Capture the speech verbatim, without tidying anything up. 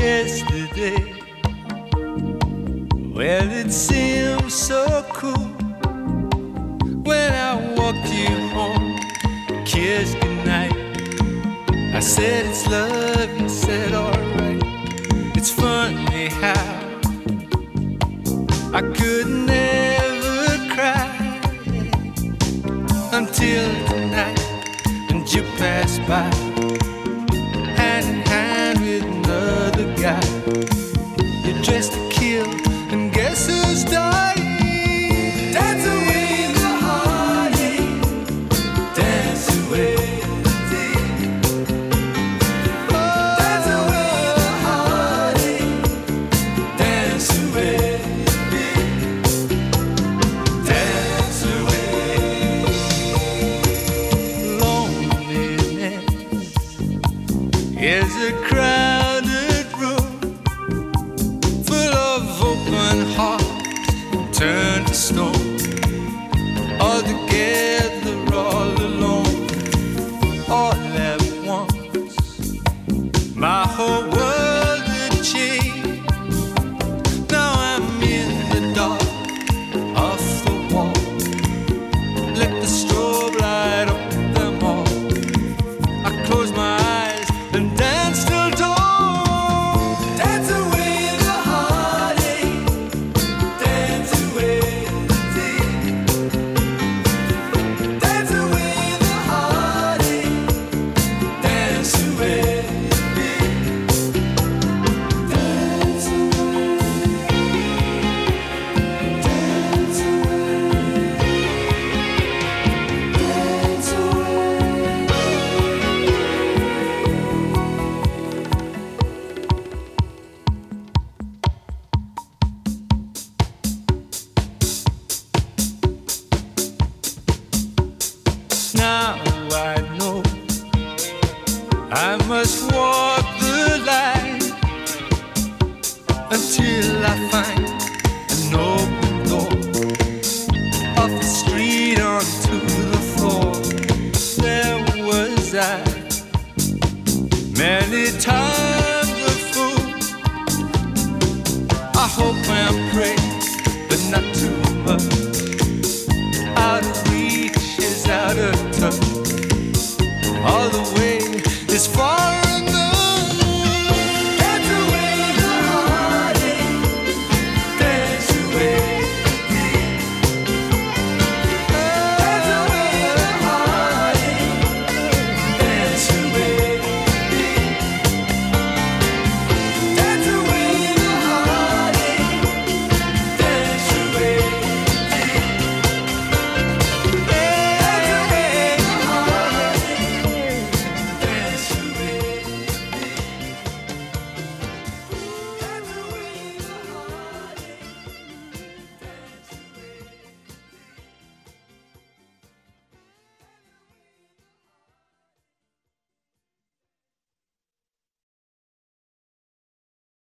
yesterday. Well, it seems so cool when I walked you home, kissed goodnight. I said it's love, you said alright. It's funny how I could never cry until tonight, and you passed by, hand in hand with another guy. You're dressed to kill, and guess who's dying? Dance away the heartache, dance away the day. Oh, dance away the heartache, dance away the day. Dance away. Loneliness is a crowded room full of open hearts turned to stone, all together, all alone, all at once. My whole world had changed. Now I'm in the dark, off the wall. Let the strobe light up them all. I close my eyes and dance till dawn. Dance away the heartache, dance away the day. Dance away the heartache, dance away the day. Dance away, dance away, dance Now I know I must walk the line until I find an open door, off the street onto the floor. There was I, many times